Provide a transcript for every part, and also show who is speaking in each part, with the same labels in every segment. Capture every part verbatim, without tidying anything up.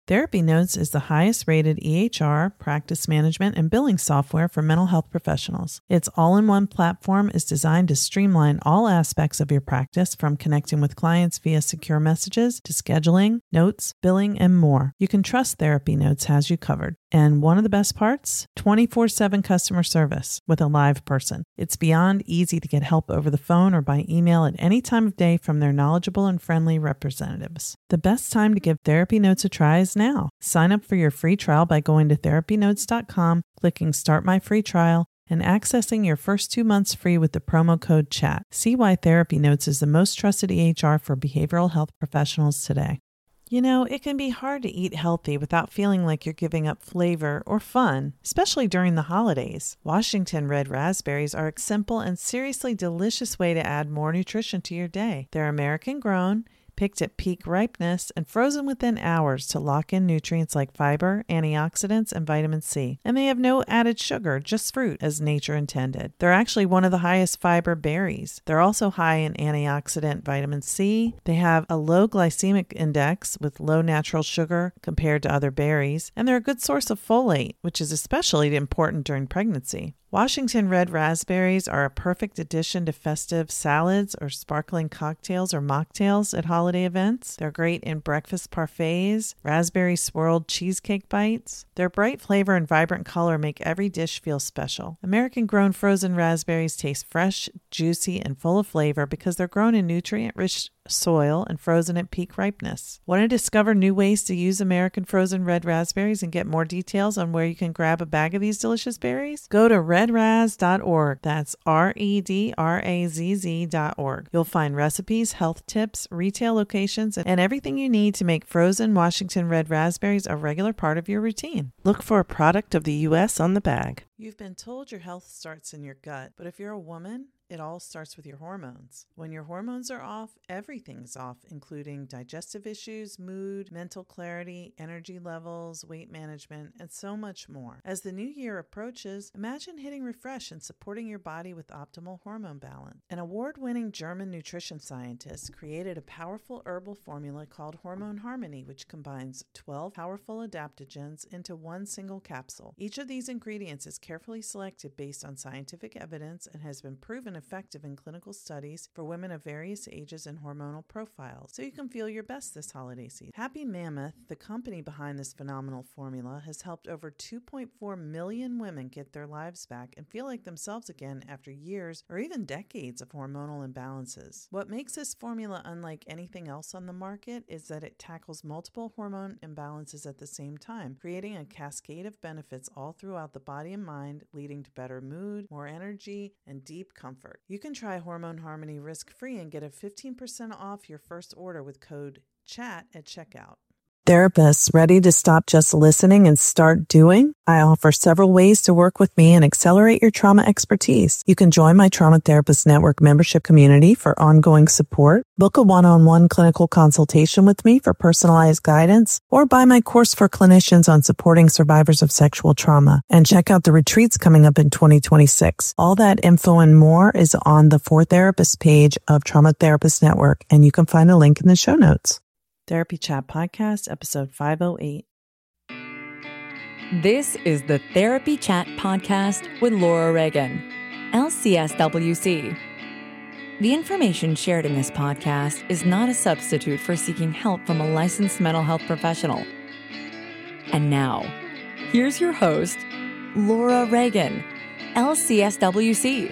Speaker 1: Therapy Notes is the highest rated E H R, practice management, and billing software for mental health professionals. Its all-in-one platform is designed to streamline all aspects of your practice, from connecting with clients via secure messages to scheduling, notes, billing, and more. You can trust Therapy Notes has you covered. And one of the best parts? twenty-four seven customer service with a live person. It's beyond easy to get help over the phone or by email at any time of day from their knowledgeable and friendly representatives. The best time to give Therapy Notes a try is now. Sign up for your free trial by going to therapy notes dot com, clicking Start My Free Trial, and accessing your first two months free with the promo code CHAT. See why Therapy Notes is the most trusted E H R for behavioral health professionals today. You know, it can be hard to eat healthy without feeling like you're giving up flavor or fun, especially during the holidays. Washington Red Raspberries are a simple and seriously delicious way to add more nutrition to your day. They're American grown, picked at peak ripeness, and frozen within hours to lock in nutrients like fiber, antioxidants, and vitamin C. And they have no added sugar, just fruit, as nature intended. They're actually one of the highest fiber berries. They're also high in antioxidant vitamin C. They have a low glycemic index with low natural sugar compared to other berries. And they're a good source of folate, which is especially important during pregnancy. Washington Red Raspberries are a perfect addition to festive salads or sparkling cocktails or mocktails at holiday events. They're great in breakfast parfaits, raspberry swirled cheesecake bites. Their bright flavor and vibrant color make every dish feel special. American-grown frozen raspberries taste fresh, juicy, and full of flavor because they're grown in nutrient-rich soil and frozen at peak ripeness. Want to discover new ways to use American frozen red raspberries and get more details on where you can grab a bag of these delicious berries? Go to red raz dot org. That's R E D R A Z Z dot org. You'll find recipes, health tips, retail locations, and everything you need to make frozen Washington red raspberries a regular part of your routine. Look for a product of the U S on the bag. You've been told your health starts in your gut, but if you're a woman, it all starts with your hormones. When your hormones are off, everything's off, including digestive issues, mood, mental clarity, energy levels, weight management, and so much more. As the new year approaches, imagine hitting refresh and supporting your body with optimal hormone balance. An award-winning German nutrition scientist created a powerful herbal formula called Hormone Harmony, which combines twelve powerful adaptogens into one single capsule. Each of these ingredients is carefully selected based on scientific evidence and has been proven effective in clinical studies for women of various ages and hormonal profiles, so you can feel your best this holiday season. Happy Mammoth, the company behind this phenomenal formula, has helped over two point four million women get their lives back and feel like themselves again after years or even decades of hormonal imbalances. What makes this formula unlike anything else on the market is that it tackles multiple hormone imbalances at the same time, creating a cascade of benefits all throughout the body and mind, leading to better mood, more energy, and deep comfort. You can try Hormone Harmony risk-free and get a fifteen percent off your first order with code CHAT at checkout. Therapists ready to stop just listening and start doing? I offer several ways to work with me and accelerate your trauma expertise. You can join my Trauma Therapist Network membership community for ongoing support, book a one-on-one clinical consultation with me for personalized guidance, or buy my course for clinicians on supporting survivors of sexual trauma. And check out the retreats coming up in twenty twenty-six. All that info and more is on the For Therapists page of Trauma Therapist Network, and you can find a link in the show notes. Therapy Chat Podcast, episode five oh eight.
Speaker 2: This is the Therapy Chat Podcast with Laura Reagan, L C S W C. The information shared in this podcast is not a substitute for seeking help from a licensed mental health professional. And now, here's your host, Laura Reagan, L C S W C.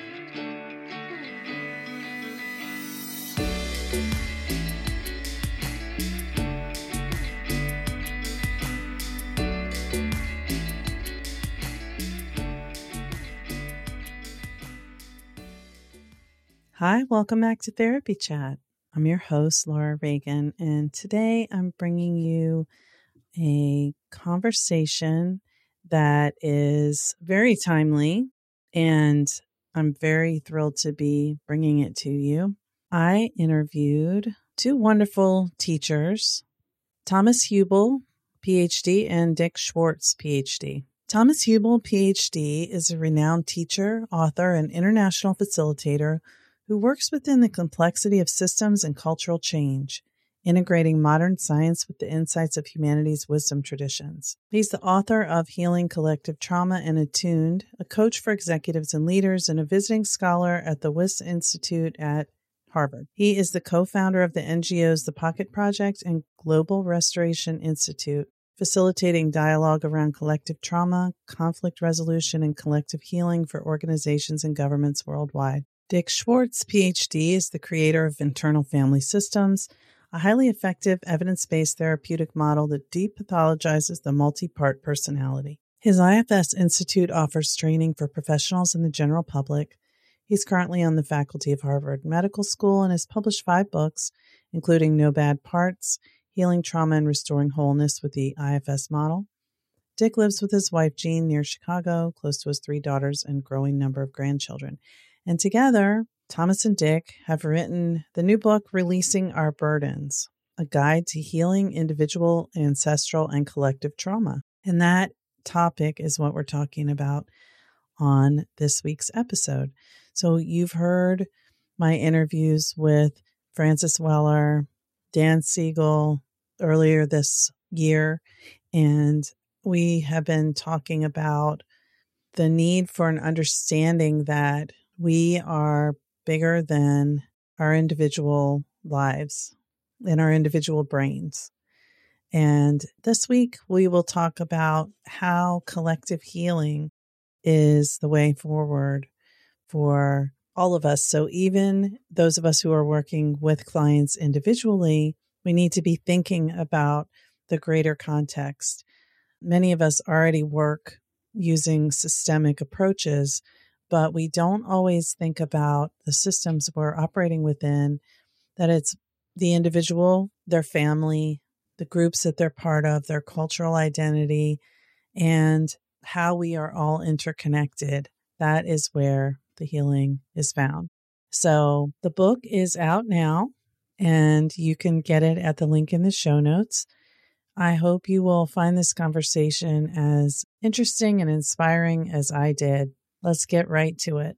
Speaker 1: Hi, welcome back to Therapy Chat. I'm your host, Laura Reagan, and today I'm bringing you a conversation that is very timely, and I'm very thrilled to be bringing it to you. I interviewed two wonderful teachers, Thomas Hubel, P H D, and Dick Schwartz, P H D. Thomas Hubel, P H D, is a renowned teacher, author, and international facilitator who works within the complexity of systems and cultural change. integrating modern science with the insights of humanity's wisdom traditions. He's the author of Healing Collective Trauma and Attuned, a coach for executives and leaders, and a visiting scholar at the Wyss Institute at Harvard. He is the co-founder of the N G Os The Pocket Project and Global Restoration Institute, facilitating dialogue around collective trauma, conflict resolution, and collective healing for organizations and governments worldwide. Dick Schwartz, P H D, is the creator of Internal Family Systems, a highly effective evidence-based therapeutic model that depathologizes the multi-part personality. His I F S Institute offers training for professionals and the general public. He's currently on the faculty of Harvard Medical School and has published five books, including No Bad Parts, Healing Trauma and Restoring Wholeness with the I F S Model. Dick lives with his wife, Jean, near Chicago, close to his three daughters and growing number of grandchildren. And together, Thomas and Dick have written the new book, Releasing Our Burdens, a guide to healing individual, ancestral, and collective trauma. And that topic is what we're talking about on this week's episode. So you've heard my interviews with Francis Weller, Dan Siegel earlier this year, and we have been talking about the need for an understanding that we are bigger than our individual lives and our individual brains. And this week, we will talk about how collective healing is the way forward for all of us. So even those of us who are working with clients individually, we need to be thinking about the greater context. Many of us already work using systemic approaches, but we don't always think about the systems we're operating within, that it's the individual, their family, the groups that they're part of, their cultural identity, and how we are all interconnected. That is where the healing is found. So the book is out now, and you can get it at the link in the show notes. I hope you will find this conversation as interesting and inspiring as I did. Let's get right to it.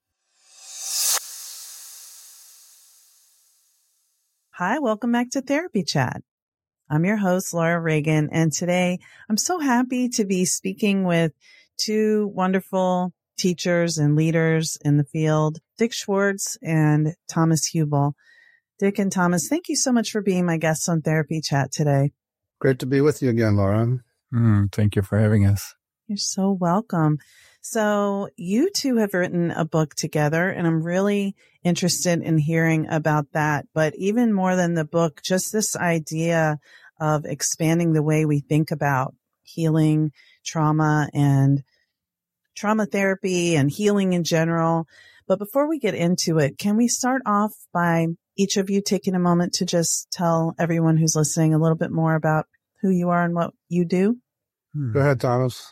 Speaker 1: Hi, welcome back to Therapy Chat. I'm your host, Laura Reagan, and today I'm so happy to be speaking with two wonderful teachers and leaders in the field, Dick Schwartz and Thomas Hubel. Dick and Thomas, thank you so much for being my guests on Therapy Chat today.
Speaker 3: Great to be with you again, Laura.
Speaker 4: Mm, thank you for having us.
Speaker 1: You're so welcome. So you two have written a book together, and I'm really interested in hearing about that. But even more than the book, just this idea of expanding the way we think about healing, trauma, and trauma therapy and healing in general. But before we get into it, can we start off by each of you taking a moment to just tell everyone who's listening a little bit more about who you are and what you do?
Speaker 3: Go ahead, Thomas.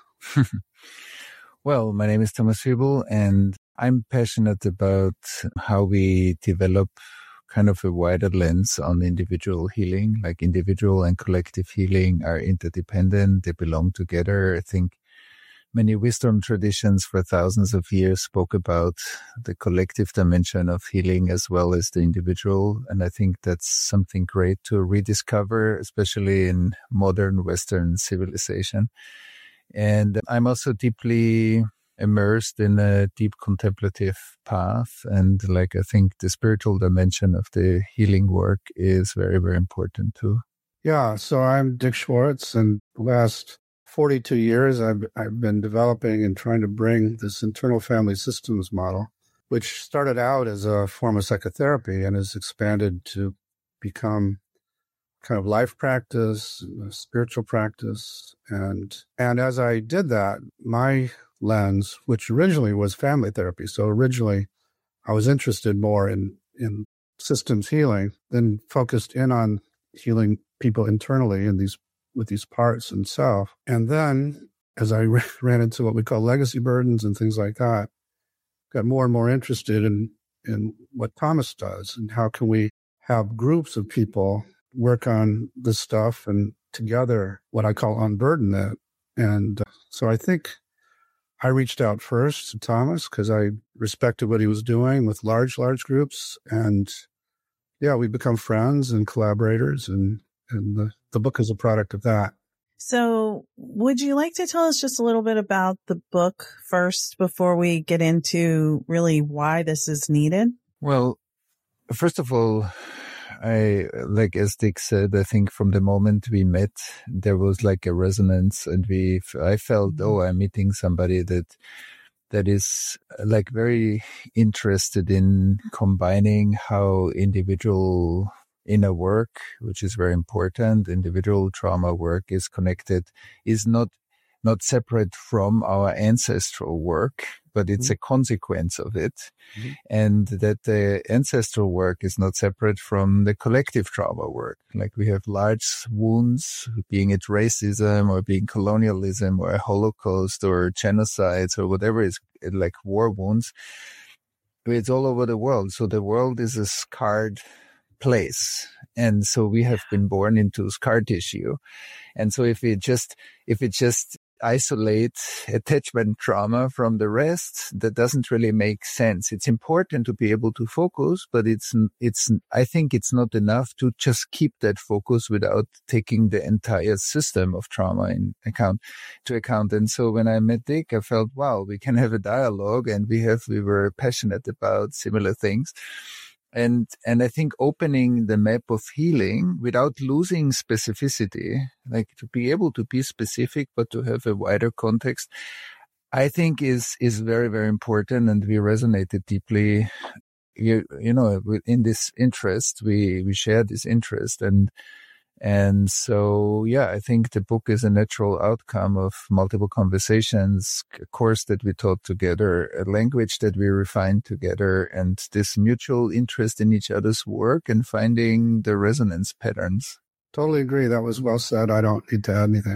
Speaker 4: Well, my name is Thomas Hubel, and I'm passionate about how we develop kind of a wider lens on individual healing. Like individual and collective healing are interdependent. They belong together. I think many wisdom traditions for thousands of years spoke about the collective dimension of healing as well as the individual. And I think that's something great to rediscover, especially in modern Western civilization. And I'm also deeply immersed in a deep contemplative path. And like, I think the spiritual dimension of the healing work is very, very important too.
Speaker 3: Yeah, so I'm Dick Schwartz, and the last forty-two years I've, I've been developing and trying to bring this internal family systems model, which started out as a form of psychotherapy and has expanded to become kind of life practice, spiritual practice. And and as I did that, my lens, which originally was family therapy, so originally I was interested more in, in systems healing, then focused in on healing people internally in these with these parts and self. And then as I ran into what we call legacy burdens and things like that, got more and more interested in, in what Thomas does and how can we have groups of people work on this stuff and together, what I call unburden it. And uh, so I think I reached out first to Thomas because I respected what he was doing with large, large groups. And yeah, we become friends and collaborators. And And the, the book is a product of that.
Speaker 1: So would you like to tell us just a little bit about the book first before we get into really why this is needed?
Speaker 4: Well, first of all, I, like as Dick said, I think from the moment we met, there was like a resonance, and we, I felt, oh, I'm meeting somebody that, that is like very interested in combining how individual inner work, which is very important, individual trauma work is connected, is not, not separate from our ancestral work, but it's mm-hmm. a consequence of it. Mm-hmm. And that the ancestral work is not separate from the collective trauma work. Like we have large wounds, being it racism or being colonialism or a Holocaust or genocides or whatever is like war wounds. It's all over the world. So the world is a scarred place. And so we have been born into scar tissue. And so if we just, if it just isolate attachment trauma from the rest, that doesn't really make sense. It's important to be able to focus, but it's, it's, I think it's not enough to just keep that focus without taking the entire system of trauma in account, to account. And so when I met Dick, I felt, wow, we can have a dialogue, and we have, we were passionate about similar things. And, and I think opening the map of healing without losing specificity, like to be able to be specific, but to have a wider context, I think is, is very, very important. And we resonated deeply, you, you know, in this interest, we, we share this interest. And, and so, yeah, I think the book is a natural outcome of multiple conversations, a course that we taught together, a language that we refined together, and this mutual interest in each other's work and finding the resonance patterns.
Speaker 3: Totally agree. That was well said. I don't need to add anything.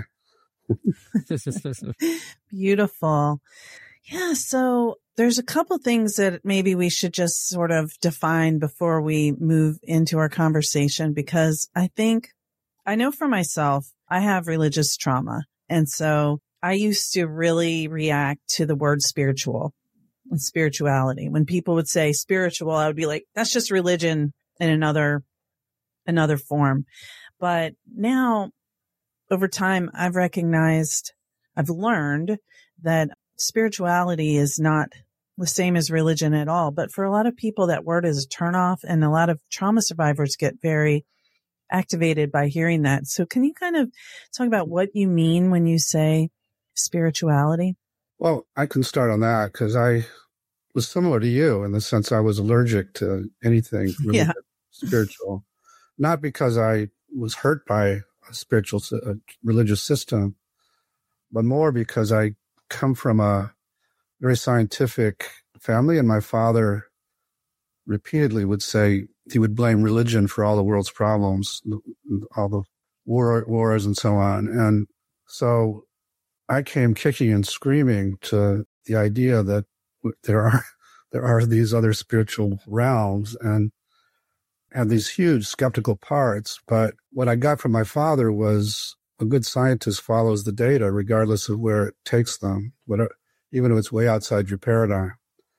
Speaker 1: Beautiful. Yeah. So there's a couple things that maybe we should just sort of define before we move into our conversation, because I think, I know for myself, I have religious trauma. And so I used to really react to the word spiritual and spirituality. When people would say spiritual, I would be like, that's just religion in another, another form. But now over time, I've recognized, I've learned that spirituality is not the same as religion at all. But for a lot of people, that word is a turnoff, and a lot of trauma survivors get very activated by hearing that. So can you kind of talk about what you mean when you say spirituality?
Speaker 3: Well, I can start on that because I was similar to you in the sense I was allergic to anything really
Speaker 1: yeah.
Speaker 3: spiritual, not because I was hurt by a spiritual, a religious system, but more because I come from a very scientific family, and my father repeatedly would say he would blame religion for all the world's problems, all the war, wars and so on. And so I came kicking and screaming to the idea that there are, there are these other spiritual realms and had these huge skeptical parts. But what I got from my father was a good scientist follows the data regardless of where it takes them, whatever, even if it's way outside your paradigm.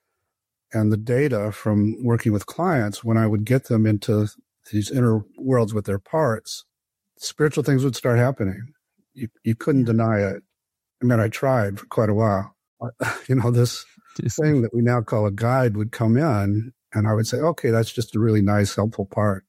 Speaker 3: And the data from working with clients, when I would get them into these inner worlds with their parts, spiritual things would start happening. You you couldn't deny it. I mean, I tried for quite a while. You know, this thing that we now call a guide would come in, and I would say, okay, that's just a really nice, helpful part.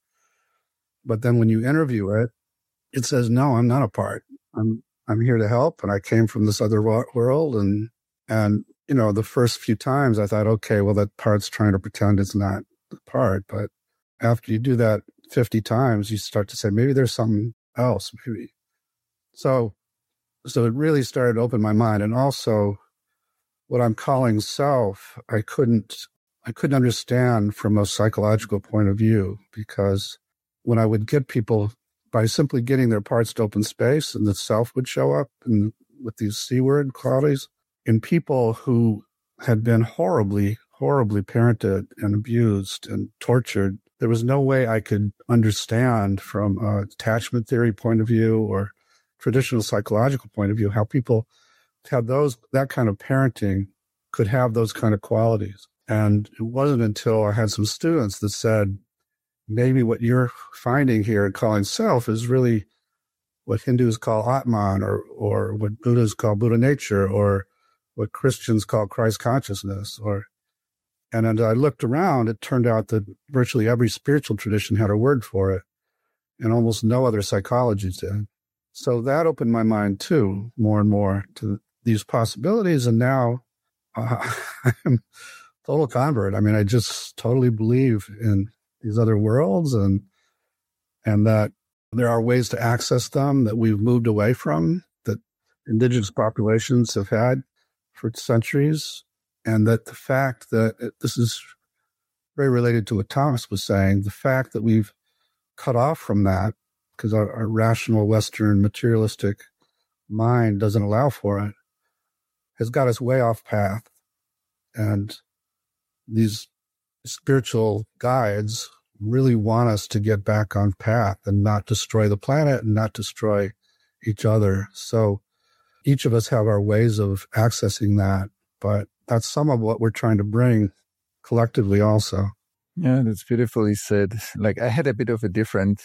Speaker 3: But then when you interview it, it says, no, I'm not a part. I'm I'm here to help, and I came from this other world, and and you know, the first few times I thought, okay, well, that part's trying to pretend it's not the part. But after you do that fifty times, you start to say, maybe there's something else, maybe. So, so it really started to open my mind. And also what I'm calling self, I couldn't, I couldn't understand from a psychological point of view, because when I would get people by simply getting their parts to open space, and the self would show up and with these C word qualities, in people who had been horribly, horribly parented and abused and tortured, there was no way I could understand from an attachment theory point of view or traditional psychological point of view how people had those, that kind of parenting could have those kind of qualities. And it wasn't until I had some students that said, maybe what you're finding here and calling self is really what Hindus call Atman, or, or what Buddhists call Buddha nature, or what Christians call Christ consciousness. Or, and as I looked around, it turned out that virtually every spiritual tradition had a word for it, and almost no other psychology did. So that opened my mind too, more and more to these possibilities. And now uh, I'm a total convert. I mean, I just totally believe in these other worlds, and and that there are ways to access them that we've moved away from, that indigenous populations have had for centuries, and that the fact that it, this is very related to what Thomas was saying, the fact that we've cut off from that because our, our rational Western materialistic mind doesn't allow for it, has got us way off path. And these spiritual guides really want us to get back on path and not destroy the planet and not destroy each other. So each of us have our ways of accessing that, but that's some of what we're trying to bring collectively also.
Speaker 4: Yeah, that's beautifully said. Like, I had a bit of a different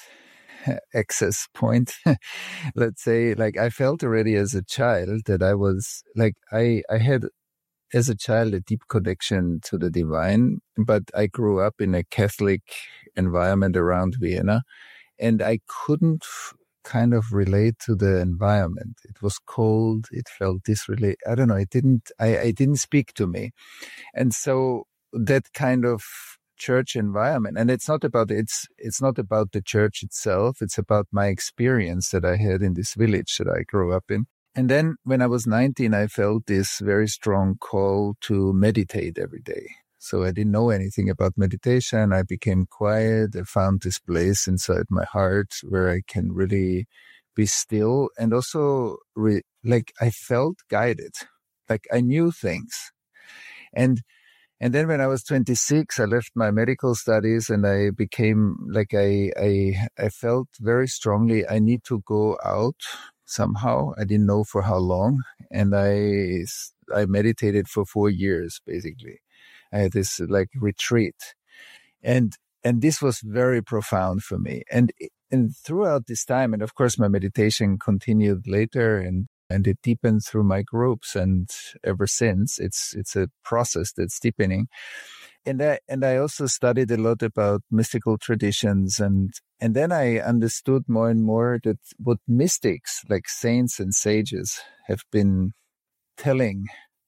Speaker 4: access point. Let's say, like, I felt already as a child that I was, like, I, I had as a child a deep connection to the divine, but I grew up in a Catholic environment around Vienna, and I couldn't kind of relate to the environment. It was cold. It felt disrelate. I don't know. It didn't, I, I didn't speak to me. And so that kind of church environment, and it's not about, it's, it's not about the church itself. It's about my experience that I had in this village that I grew up in. And then when I was nineteen, I felt this very strong call to meditate every day. So I didn't know anything about meditation. I became quiet. I found this place inside my heart where I can really be still. And also, re- like, I felt guided, like I knew things. And and then when I was twenty-six, I left my medical studies, and I became like, I I I felt very strongly I need to go out somehow. I didn't know for how long. And I I meditated for four years, basically. I had this like retreat, and and this was very profound for me. And and throughout this time, and of course my meditation continued later, and and it deepened through my groups, and ever since it's it's a process that's deepening. And I and I also studied a lot about mystical traditions, and and then I understood more and more that what mystics like saints and sages have been telling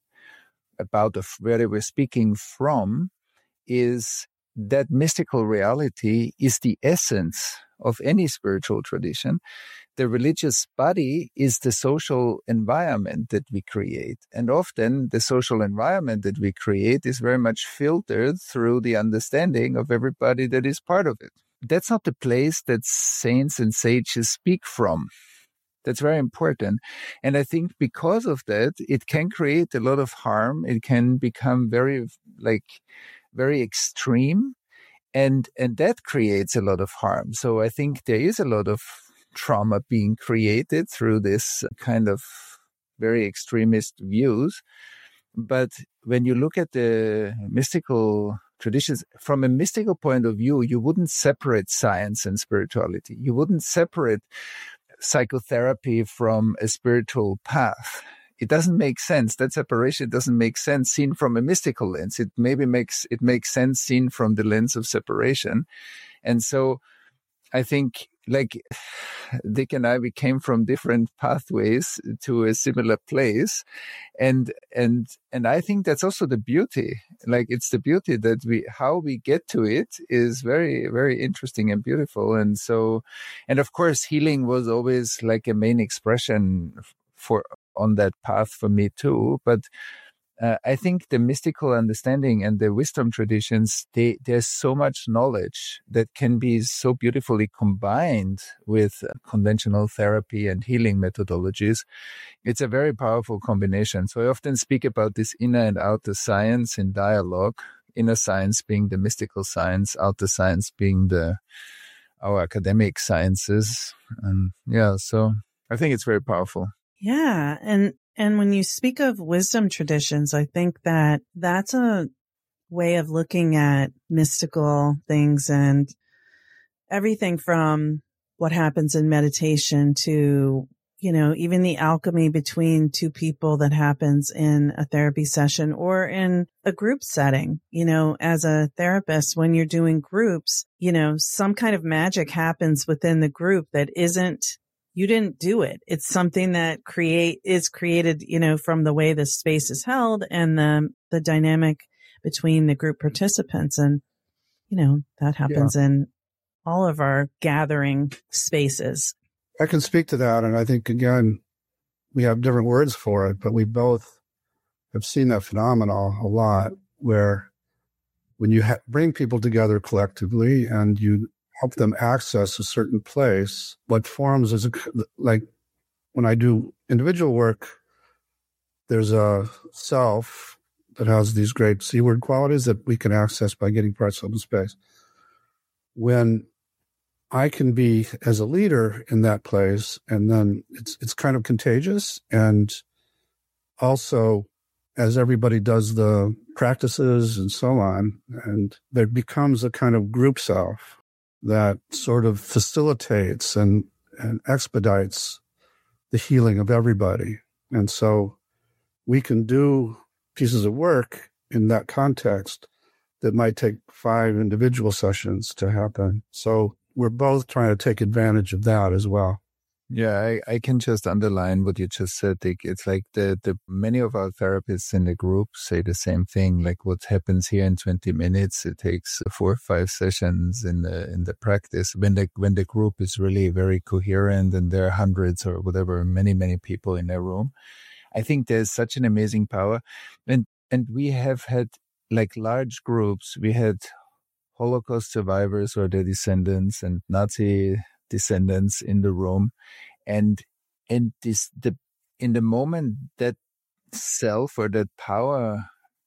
Speaker 4: about of where they were speaking from is that mystical reality is the essence of any spiritual tradition. The religious body is the social environment that we create. And often the social environment that we create is very much filtered through the understanding of everybody that is part of it. That's not the place that saints and sages speak from. That's very important. And I think because of that, it can create a lot of harm. It can become very, like, very extreme. And, and that creates a lot of harm. So I think there is a lot of trauma being created through this kind of very extremist views. But when you look at the mystical traditions, from a mystical point of view, you wouldn't separate science and spirituality. You wouldn't separate psychotherapy from a spiritual path. It doesn't make sense. That separation doesn't make sense seen from a mystical lens. It maybe makes it makes sense seen from the lens of separation. And so I think, like, Dick and I, we came from different pathways to a similar place. And, and, and I think that's also the beauty. Like, it's the beauty that we, how we get to it is very, very interesting and beautiful. And so, and of course, healing was always like a main expression for, on that path for me too. But Uh, I think the mystical understanding and the wisdom traditions, they, there's so much knowledge that can be so beautifully combined with conventional therapy and healing methodologies. It's a very powerful combination. So I often speak about this inner and outer science in dialogue, inner science being the mystical science, outer science being the our academic sciences. And yeah, so I think it's very powerful.
Speaker 1: Yeah. And And when you speak of wisdom traditions, I think that that's a way of looking at mystical things and everything from what happens in meditation to, you know, even the alchemy between two people that happens in a therapy session or in a group setting. You know, as a therapist, when you're doing groups, you know, some kind of magic happens within the group that isn't, you didn't do it. It's something that create is created, you know, from the way the space is held and the, the dynamic between the group participants. And, you know, that happens yeah. in all of our gathering spaces.
Speaker 3: I can speak to that. And I think, again, we have different words for it, but we both have seen that phenomenon a lot where when you ha- bring people together collectively and you help them access a certain place, what forms is a, like when I do individual work, there's a self that has these great C-word qualities that we can access by getting parts open space. When I can be as a leader in that place, and then it's it's kind of contagious. And also, as everybody does the practices and so on, and there becomes a kind of group self that sort of facilitates and, and expedites the healing of everybody. And so we can do pieces of work in that context that might take five individual sessions to happen. So we're both trying to take advantage of that as well.
Speaker 4: Yeah, I, I can just underline what you just said, Dick. It's like the, the many of our therapists in the group say the same thing. Like what happens here in twenty minutes, it takes four or five sessions in the in the practice. When the when the group is really very coherent and there are hundreds or whatever, many many people in a room, I think there's such an amazing power. And and we have had like large groups. We had Holocaust survivors or their descendants and Nazi descendants in the room, and and this the in the moment that self or that power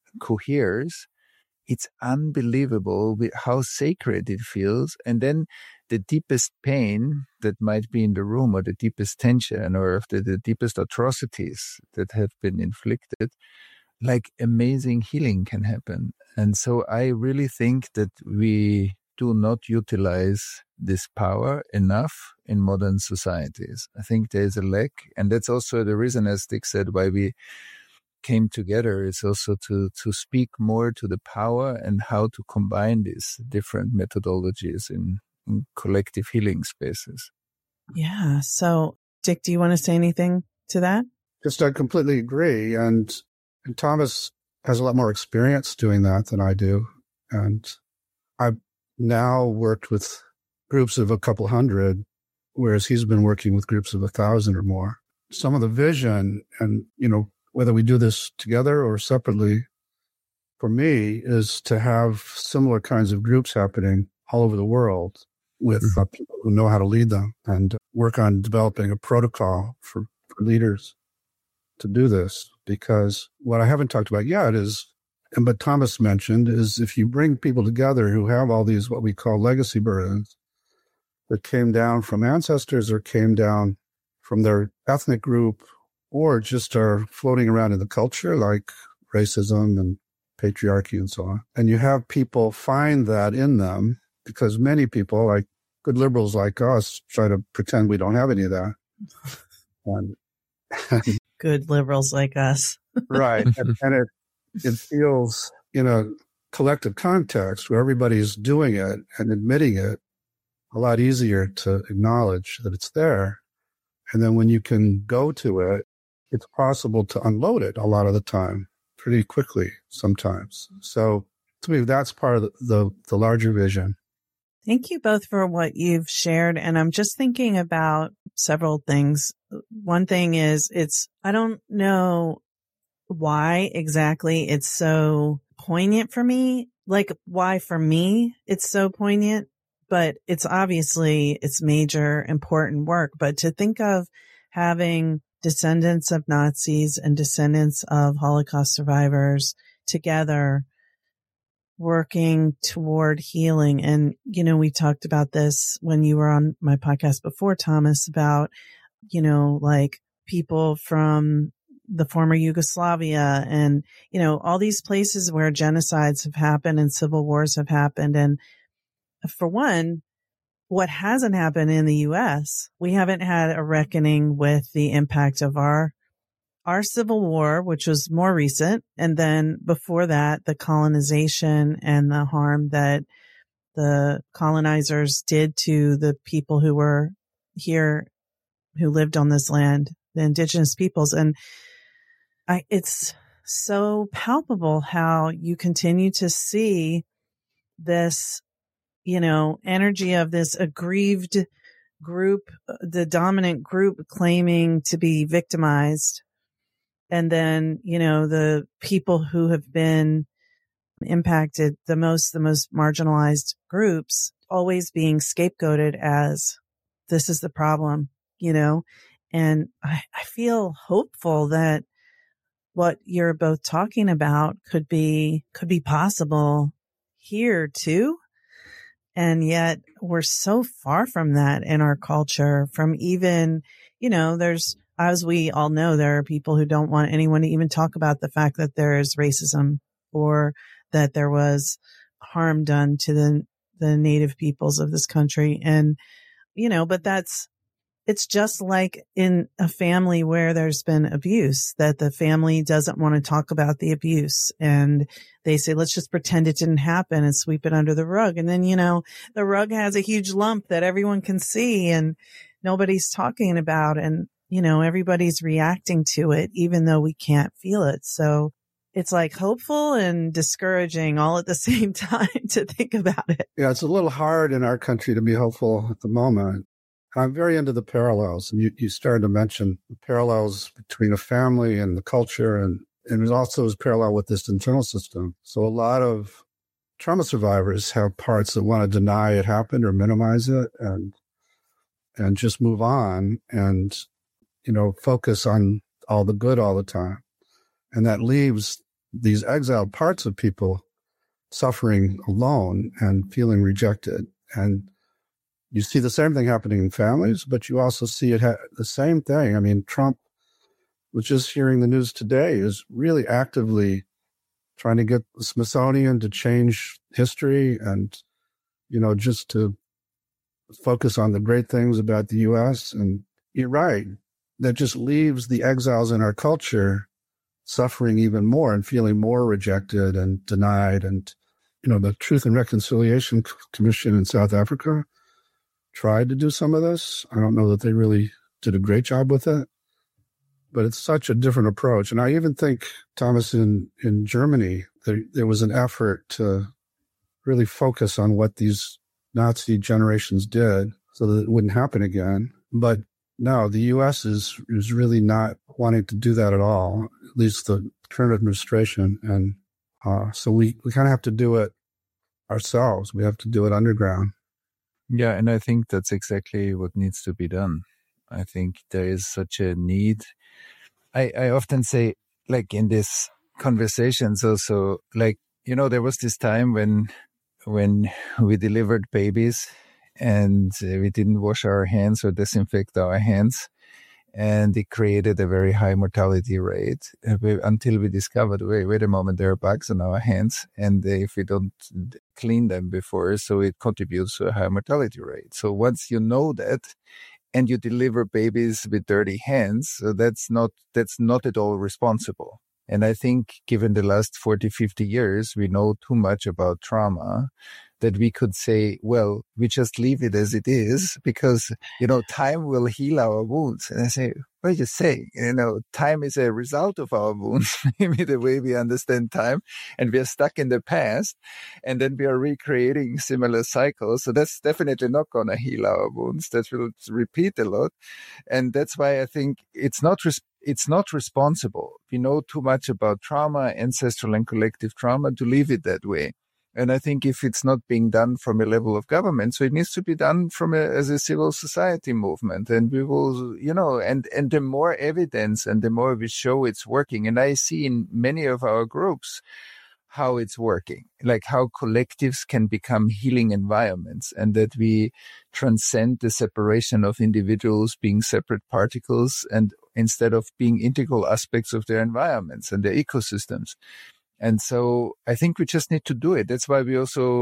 Speaker 4: coheres, it's unbelievable how sacred it feels. And then the deepest pain that might be in the room, or the deepest tension, or the, the deepest atrocities that have been inflicted, like amazing healing can happen. And so I really think that we do not utilize this power enough in modern societies. I think there is a lack. And that's also the reason, as Dick said, why we came together, is also to, to speak more to the power and how to combine these different methodologies in, in collective healing spaces.
Speaker 1: Yeah. So, Dick, do you want to say anything to that?
Speaker 3: Just, I completely agree. And, and Thomas has a lot more experience doing that than I do. And I've now worked with groups of a couple hundred, whereas he's been working with groups of a thousand or more. Some of the vision, and, you know, whether we do this together or separately, for me, is to have similar kinds of groups happening all over the world with uh, people who know how to lead them, and work on developing a protocol for, for leaders to do this. Because what I haven't talked about yet is, and what Thomas mentioned, is if you bring people together who have all these what we call legacy burdens that came down from ancestors or came down from their ethnic group, or just are floating around in the culture, like racism and patriarchy and so on. And you have people find that in them, because many people, like good liberals like us, try to pretend we don't have any of that. And,
Speaker 1: good liberals like us.
Speaker 3: Right. And, and it, it feels, in a collective context where everybody's doing it and admitting it, a lot easier to acknowledge that it's there. And then when you can go to it, it's possible to unload it a lot of the time, pretty quickly sometimes. So to me, that's part of the, the, the larger vision.
Speaker 1: Thank you both for what you've shared. And I'm just thinking about several things. One thing is, it's, I don't know why exactly it's so poignant for me, like why for me it's so poignant, but it's obviously it's major, important work. But to think of having descendants of Nazis and descendants of Holocaust survivors together working toward healing. And, you know, we talked about this when you were on my podcast before, Thomas, about, you know, like people from the former Yugoslavia and, you know, all these places where genocides have happened and civil wars have happened. And for one, what hasn't happened in the U S, we haven't had a reckoning with the impact of our our Civil War, which was more recent. And then before that, the colonization and the harm that the colonizers did to the people who were here, who lived on this land, the indigenous peoples. And I, it's so palpable how you continue to see this, you know, energy of this aggrieved group, the dominant group claiming to be victimized. And then, you know, the people who have been impacted the most, the most marginalized groups always being scapegoated as this is the problem, you know, and I, I feel hopeful that what you're both talking about could be, could be possible here too. And yet we're so far from that in our culture, from even, you know, there's, as we all know, there are people who don't want anyone to even talk about the fact that there is racism or that there was harm done to the, the native peoples of this country. And, you know, but that's, it's just like in a family where there's been abuse, that the family doesn't want to talk about the abuse. And they say, let's just pretend it didn't happen and sweep it under the rug. And then, you know, the rug has a huge lump that everyone can see and nobody's talking about. And, you know, everybody's reacting to it, even though we can't feel it. So it's like hopeful and discouraging all at the same time to think about it.
Speaker 3: Yeah, it's a little hard in our country to be hopeful at the moment. I'm very into the parallels. And you, you started to mention the parallels between a family and the culture, and, and it also is parallel with this internal system. So a lot of trauma survivors have parts that want to deny it happened or minimize it and and just move on and, you know, focus on all the good all the time. And that leaves these exiled parts of people suffering alone and feeling rejected. And you see the same thing happening in families, but you also see it ha- the same thing. I mean, Trump was just hearing the news today, is really actively trying to get the Smithsonian to change history and, you know, just to focus on the great things about the U S. And you're right. That just leaves the exiles in our culture suffering even more and feeling more rejected and denied. And, you know, the Truth and Reconciliation Commission in South Africa tried to do some of this. I don't know that they really did a great job with it, but it's such a different approach. And I even think, Thomas, in, in Germany, there, there was an effort to really focus on what these Nazi generations did so that it wouldn't happen again. But no, the U S is is really not wanting to do that at all, at least the current administration. And uh, so we, we kind of have to do it ourselves. We have to do it underground.
Speaker 4: Yeah, and I think that's exactly what needs to be done. I think there is such a need. I, I often say, like in these conversations also, like, you know, there was this time when when we delivered babies and we didn't wash our hands or disinfect our hands. And it created a very high mortality rate until we discovered, wait, wait a moment, there are bugs on our hands. And if we don't clean them before, so it contributes to a high mortality rate. So once you know that and you deliver babies with dirty hands, so that's not, that's not at all responsible. And I think given the last forty, fifty years, we know too much about trauma that we could say, well, we just leave it as it is because, you know, time will heal our wounds. And I say, what are you saying? You know, time is a result of our wounds, maybe the way we understand time. And we are stuck in the past. And then we are recreating similar cycles. So that's definitely not going to heal our wounds. That will repeat a lot. And that's why I think it's not res- it's not responsible. We know too much about trauma, ancestral and collective trauma, to leave it that way. And I think if it's not being done from a level of government, so it needs to be done from a, as a civil society movement. And we will, you know, and, and the more evidence and the more we show it's working. And I see in many of our groups how it's working, like how collectives can become healing environments and that we transcend the separation of individuals being separate particles and instead of being integral aspects of their environments and their ecosystems. And so I think we just need to do it. That's why we also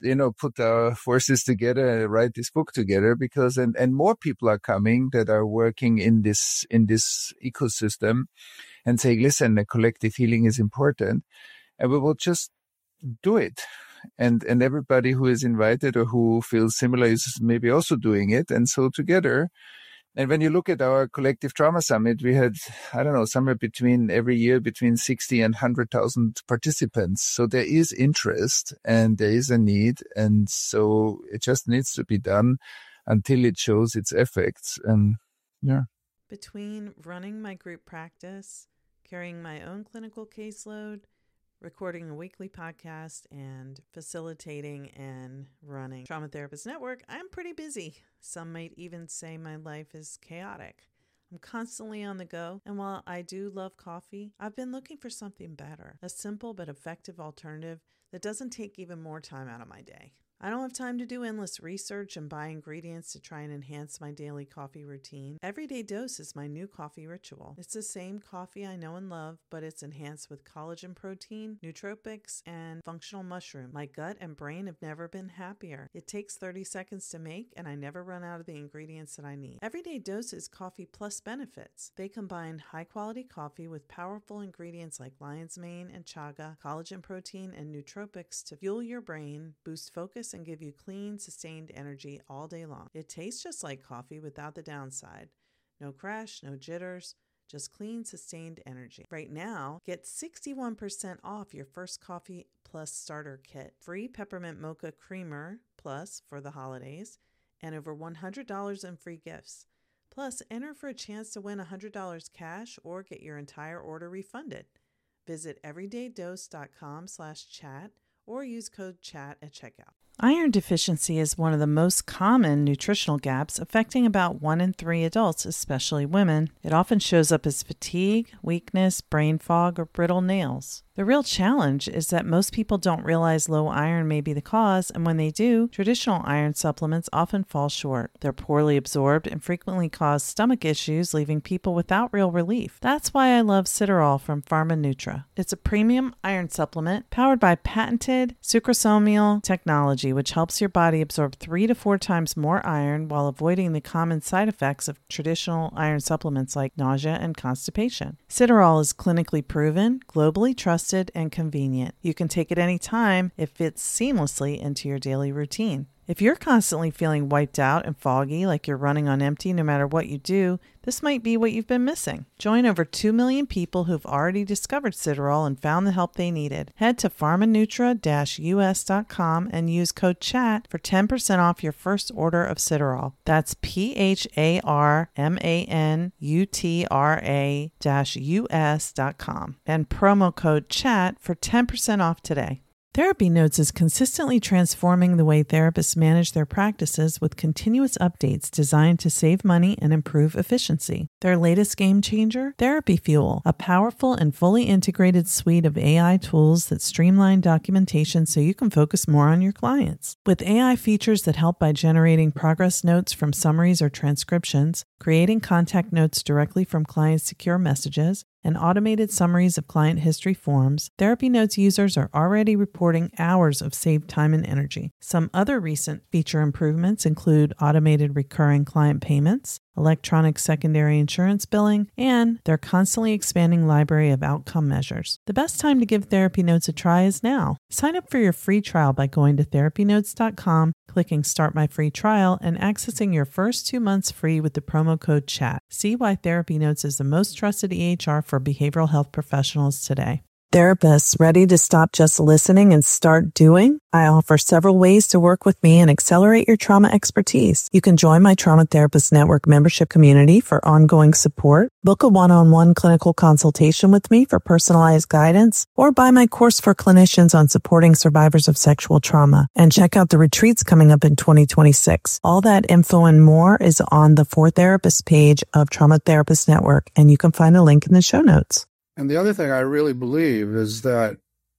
Speaker 4: you know, put our forces together and write this book together, because, and, and more people are coming that are working in this, in this ecosystem and saying, listen, the collective healing is important, and we will just do it. And, and everybody who is invited or who feels similar is maybe also doing it. And so together, and when you look at our collective trauma summit, we had, I don't know, somewhere between every year between sixty and one hundred thousand participants. So there is interest and there is a need. And so it just needs to be done until it shows its effects. And yeah.
Speaker 1: Between running my group practice, carrying my own clinical caseload, recording a weekly podcast, and facilitating and running Trauma Therapist Network, I'm pretty busy. Some might even say my life is chaotic. I'm constantly on the go, and while I do love coffee, I've been looking for something better, a simple but effective alternative that doesn't take even more time out of my day. I don't have time to do endless research and buy ingredients to try and enhance my daily coffee routine. Everyday Dose is my new coffee ritual. It's the same coffee I know and love, but it's enhanced with collagen protein, nootropics, and functional mushroom. My gut and brain have never been happier. It takes thirty seconds to make, and I never run out of the ingredients that I need. Everyday Dose is coffee plus benefits. They combine high-quality coffee with powerful ingredients like lion's mane and chaga, collagen protein, and nootropics to fuel your brain, boost focus, and give you clean, sustained energy all day long. It tastes just like coffee without the downside. No crash, no jitters, just clean, sustained energy. Right now, get sixty-one percent off your first Coffee Plus starter kit, free peppermint mocha creamer plus for the holidays, and over one hundred dollars in free gifts. Plus, enter for a chance to win one hundred dollars cash or get your entire order refunded. Visit everydaydose.com slash chat or use code CHAT at checkout. Iron deficiency is one of the most common nutritional gaps affecting about one in three adults, especially women. It often shows up as fatigue, weakness, brain fog, or brittle nails. The real challenge is that most people don't realize low iron may be the cause, and when they do, traditional iron supplements often fall short. They're poorly absorbed and frequently cause stomach issues, leaving people without real relief. That's why I love Citarol from PharmaNutra. It's a premium iron supplement powered by patented sucrosomial technology, which helps your body absorb three to four times more iron while avoiding the common side effects of traditional iron supplements like nausea and constipation. Citarol is clinically proven, globally trusted, and convenient. You can take it anytime. It fits seamlessly into your daily routine. If you're constantly feeling wiped out and foggy, like you're running on empty no matter what you do, this might be what you've been missing. Join over two million people who've already discovered Citarol and found the help they needed. Head to pharmanutra dash u s dot com and use code CHAT for ten percent off your first order of Citarol. That's P H A R M A N U T R A dash U S dot com and promo code CHAT for ten percent off today. Therapy Notes is consistently transforming the way therapists manage their practices with continuous updates designed to save money and improve efficiency. Their latest game changer, Therapy Fuel, a powerful and fully integrated suite of A I tools that streamline documentation so you can focus more on your clients. With A I features that help by generating progress notes from summaries or transcriptions, creating contact notes directly from client secure messages, and automated summaries of client history forms, Therapy Notes users are already reporting hours of saved time and energy. Some other recent feature improvements include automated recurring client payments, electronic secondary insurance billing, and their constantly expanding library of outcome measures. The best time to give Therapy Notes a try is now. Sign up for your free trial by going to therapy notes dot com, clicking Start My Free Trial, and accessing your first two months free with the promo code CHAT. See why Therapy Notes is the most trusted E H R for behavioral health professionals today. Therapists ready to stop just listening and start doing? I offer several ways to work with me and accelerate your trauma expertise. You can join my Trauma Therapist Network membership community for ongoing support, book a one-on-one clinical consultation with me for personalized guidance, or buy my course for clinicians on supporting survivors of sexual trauma. And check out the retreats coming up in twenty twenty-six. All that info and more is on the For Therapists page of Trauma Therapist Network, and you can find a link in the show notes.
Speaker 3: And the other thing I really believe is that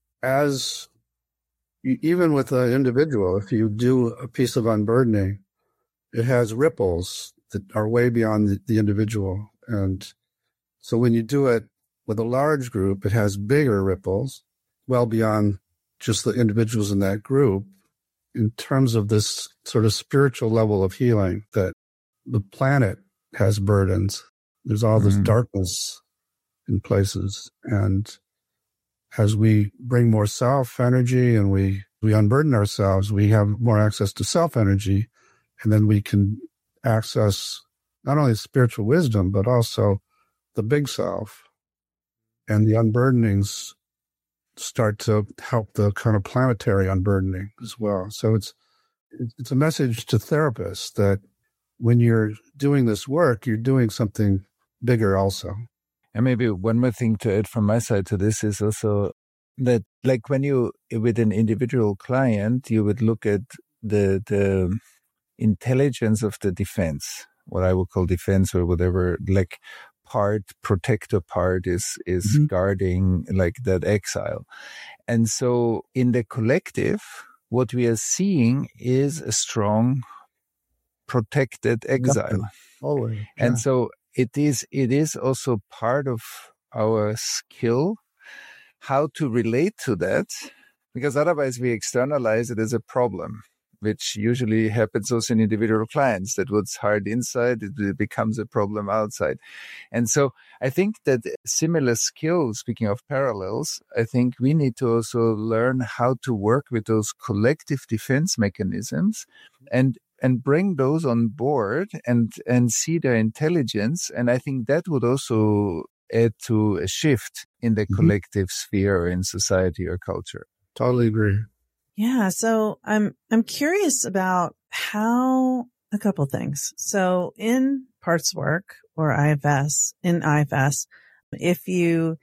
Speaker 3: as you, even with an individual, if you do a piece of unburdening, it has ripples that are way beyond the, the individual. And so when you do it with a large group, it has bigger ripples well beyond just the individuals in that group. in terms of this sort of spiritual level of healing, that the planet has burdens. There's all this mm. darkness in places. And as we bring more self energy and we, we unburden ourselves, we have more access to self energy. And then we can access not only spiritual wisdom, but also the big self. And the unburdenings start to help the kind of planetary unburdening as well. So it's it's a message to therapists that when you're doing this work, you're doing something bigger also.
Speaker 4: And maybe one more thing to add from my side to this is also that, like when you, with an individual client, you would look at the the intelligence of the defense, what I would call defense or whatever, like part, protector part is, is mm-hmm. guarding like that exile. And so in the collective, what we are seeing is a strong protected exile.
Speaker 3: Always. Yeah.
Speaker 4: And so it is, it is also part of our skill how to relate to that, because otherwise we externalize it as a problem, which usually happens also in individual clients, that what's hard inside, it becomes a problem outside. And so I think that similar skills, speaking of parallels, I think we need to also learn how to work with those collective defense mechanisms and and bring those on board and, and see their intelligence. And I think that would also add to a shift in the mm-hmm. collective sphere or in society or culture.
Speaker 3: Totally agree.
Speaker 1: Yeah. So I'm, I'm curious about how a couple things. So in parts work or I F S, in I F S, if you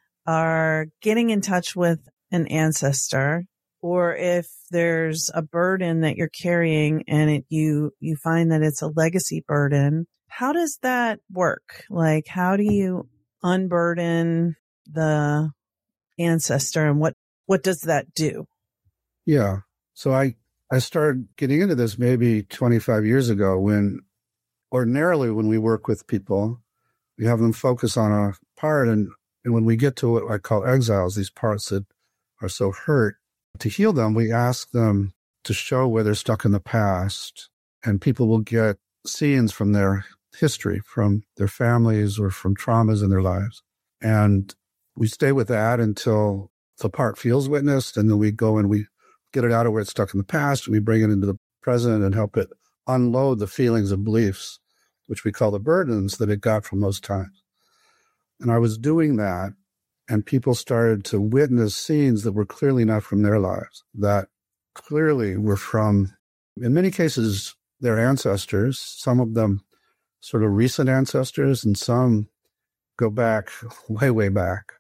Speaker 1: are getting in touch with an ancestor, or if there's a burden that you're carrying and it, you, you find that it's a legacy burden, how does that work? Like, how do you unburden the ancestor and what, what does that do?
Speaker 3: Yeah. So I, I started getting into this maybe twenty-five years ago, when ordinarily when we work with people, we have them focus on a part. And, and when we get to what I call exiles, these parts that are so hurt, to heal them, we ask them to show where they're stuck in the past. And people will get scenes from their history, from their families or from traumas in their lives. And we stay with that until the part feels witnessed. And then we go and we get it out of where it's stuck in the past, and we bring it into the present and help it unload the feelings and beliefs, which we call the burdens that it got from those times. And I was doing that, and people started to witness scenes that were clearly not from their lives, that clearly were from, in many cases, their ancestors, some of them sort of recent ancestors, and some go back way, way back.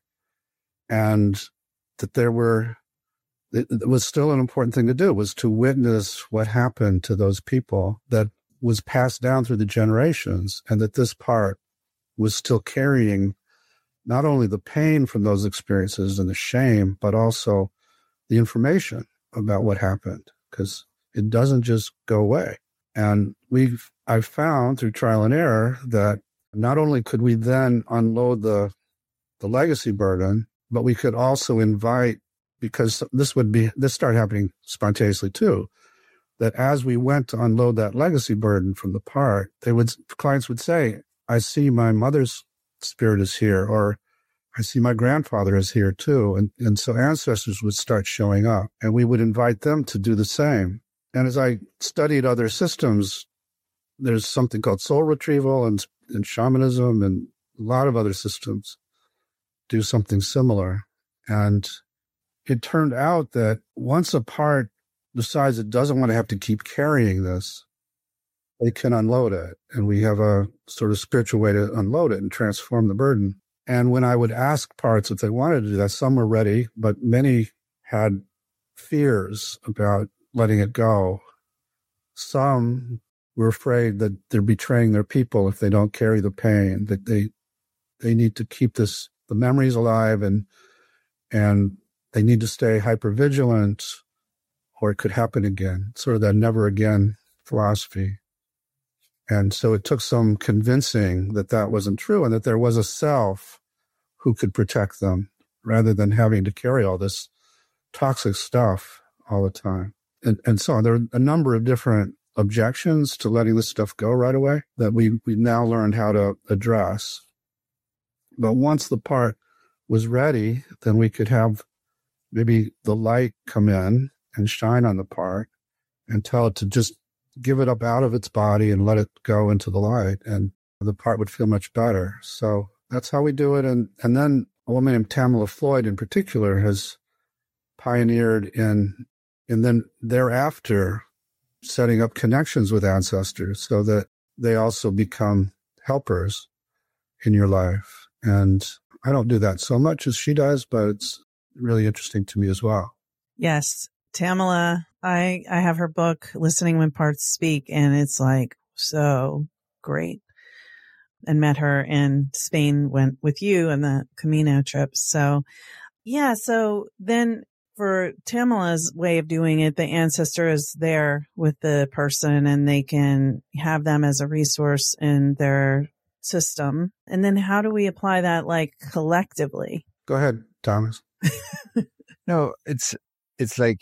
Speaker 3: And that there were, it was still an important thing to do, was to witness what happened to those people that was passed down through the generations, and that this part was still carrying not only the pain from those experiences and the shame, but also the information about what happened, because it doesn't just go away. And we've, I've found through trial and error that not only could we then unload the, the legacy burden, but we could also invite, because this would be, this started happening spontaneously too, that as we went to unload that legacy burden from the part, they would, clients would say, I see my mother's spirit is here, or I see my grandfather is here too. And, and so ancestors would start showing up, and we would invite them to do the same. And as I studied other systems, there's something called soul retrieval and, and shamanism, and a lot of other systems do something similar. And it turned out that once a part decides it doesn't want to have to keep carrying this, they can unload it. And we have a sort of spiritual way to unload it and transform the burden. And when I would ask parts if they wanted to do that, some were ready, but many had fears about letting it go. Some were afraid that they're betraying their people if they don't carry the pain, that they they need to keep this, the memories alive, and and they need to stay hypervigilant, or it could happen again, sort of that never again philosophy. And so it took some convincing that that wasn't true, and that there was a self who could protect them rather than having to carry all this toxic stuff all the time. and, and so on. There are a number of different objections to letting this stuff go right away that we, we now learned how to address. But once the part was ready, then we could have maybe the light come in and shine on the part and tell it to just give it up out of its body and let it go into the light, and the part would feel much better. So that's how we do it. And, and then a woman named Tamala Floyd in particular has pioneered in, and then thereafter setting up connections with ancestors so that they also become helpers in your life. And I don't do that so much as she does, but it's really interesting to me as well.
Speaker 1: Yes. Tamala, I, I have her book, Listening When Parts Speak, and it's like so great. And met her in Spain went with you on the Camino trip. So yeah. So then for Tamala's way of doing it, the ancestor is there with the person and they can have them as a resource in their system. And then how do we apply that like collectively?
Speaker 3: Go ahead, Thomas.
Speaker 4: No, it's, it's like,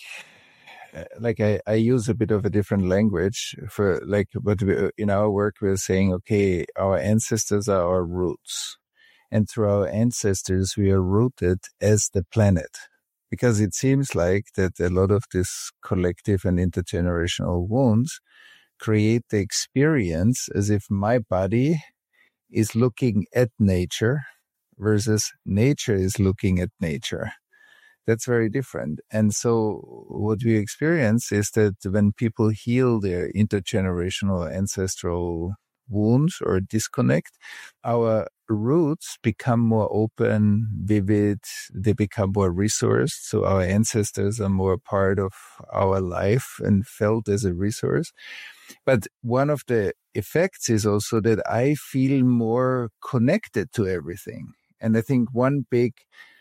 Speaker 4: like I, I use a bit of a different language for like, but we, in our work, we're saying, okay, our ancestors are our roots. And through our ancestors, we are rooted as the planet. Because it seems like that a lot of this collective and intergenerational wounds create the experience as if my body is looking at nature versus nature is looking at nature. That's very different. And so what we experience is that when people heal their intergenerational ancestral wounds or disconnect, our roots become more open, vivid, they become more resourced. So our ancestors are more part of our life and felt as a resource. But one of the effects is also that I feel more connected to everything. And I think one big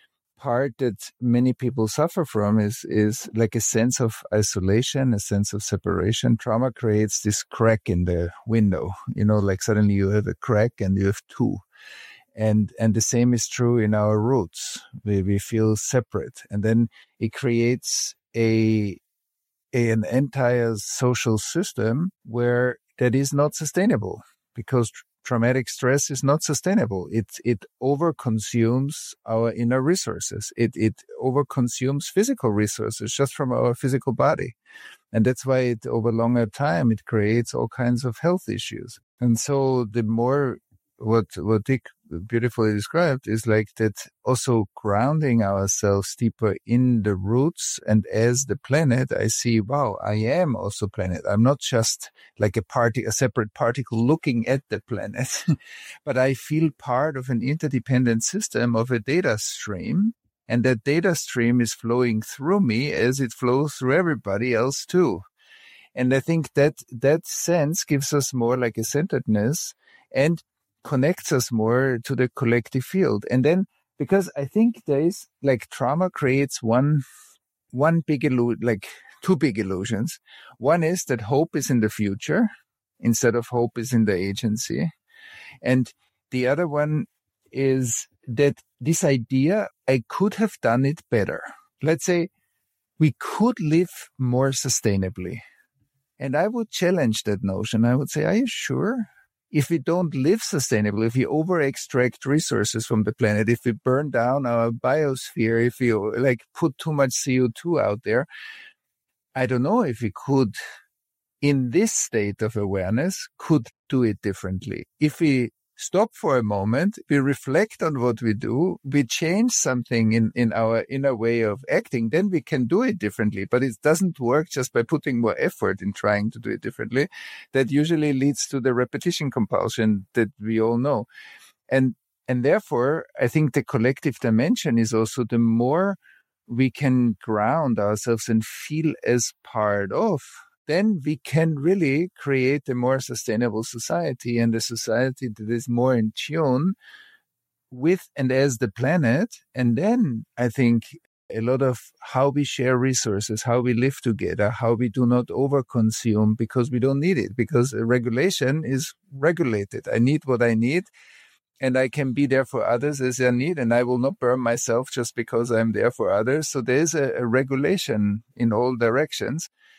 Speaker 4: part that many people suffer from is is like a sense of isolation, a sense of separation. Trauma creates this crack in the window, you know, like suddenly you have a crack and you have two. And and the same is true in our roots. We we feel separate. And then it creates a, a an entire social system where that is not sustainable because traumatic stress is not sustainable. It it overconsumes our inner resources. It it overconsumes physical resources just from our physical body. And that's why it, over longer time, it creates all kinds of health issues. And so the more what what Dick beautifully described is like that also grounding ourselves deeper in the roots and as the planet, I see, wow, I am also planet. I'm not just like a party, a separate particle looking at the planet, but I feel part of an interdependent system of a data stream. And that data stream is flowing through me as it flows through everybody else too. And I think that that sense gives us more like a centeredness and connects us more to the collective field. And then, because I think there is like trauma creates one, one big illusion, like two big illusions. One is that hope is in the future instead of hope is in the agency. And the other one is that this idea, I could have done it better. Let's say we could live more sustainably. And I would challenge that notion. I would say, are you sure? If we don't live sustainably, if we over-extract resources from the planet, if we burn down our biosphere, if we like put too much C O two out there, I don't know if we could, in this state of awareness, could do it differently. If we stop for a moment, we reflect on what we do, we change something in, in our inner way of acting, then we can do it differently. But it doesn't work just by putting more effort in trying to do it differently. That usually leads to the repetition compulsion that we all know. And, and therefore, I think the collective dimension is also the more we can ground ourselves and feel as part of, then we can really create a more sustainable society and a society that is more in tune with and as the planet. And then I think a lot of how we share resources, how we live together, how we do not overconsume because we don't need it, because regulation is regulated. I need what I need and I can be there for others as I need, and I will not burn myself just because I'm there for others. So there's a, a regulation in all directions.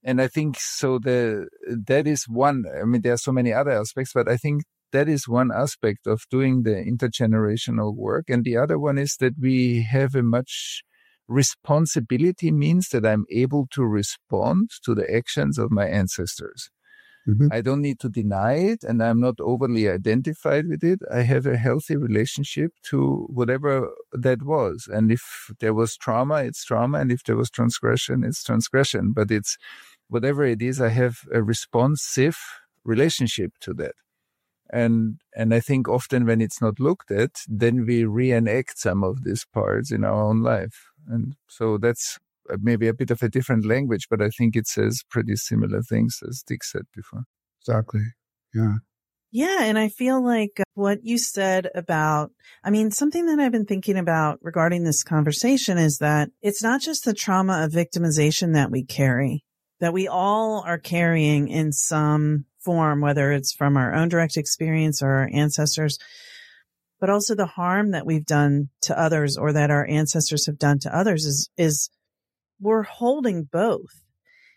Speaker 4: And I think so the, that is one, I mean, there are so many other aspects, but I think that is one aspect of doing the intergenerational work. And the other one is that we have a much responsibility means that I'm able to respond to the actions of my ancestors. Mm-hmm. I don't need to deny it, and I'm not overly identified with it. I have a healthy relationship to whatever that was. And if there was trauma, it's trauma. And if there was transgression, it's transgression. But it's whatever it is, I have a responsive relationship to that. And and I think often when it's not looked at, then we reenact some of these parts in our own life. And so that's maybe a bit of a different language, but I think it says pretty similar things as Dick said before.
Speaker 3: Exactly. Yeah.
Speaker 1: Yeah. And I feel like what you said about, I mean, something that I've been thinking about regarding this conversation is that it's not just the trauma of victimization that we carry, that we all are carrying in some form, whether it's from our own direct experience or our ancestors, but also the harm that we've done to others or that our ancestors have done to others is, is we're holding both.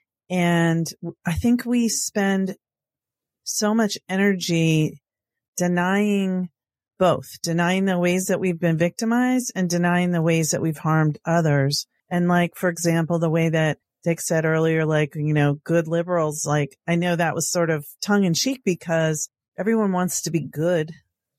Speaker 1: And I think we spend so much energy denying both, denying the ways that we've been victimized and denying the ways that we've harmed others. And like, for example, the way that Dick said earlier, like, you know, good liberals, like, I know that was sort of tongue in cheek because everyone wants to be good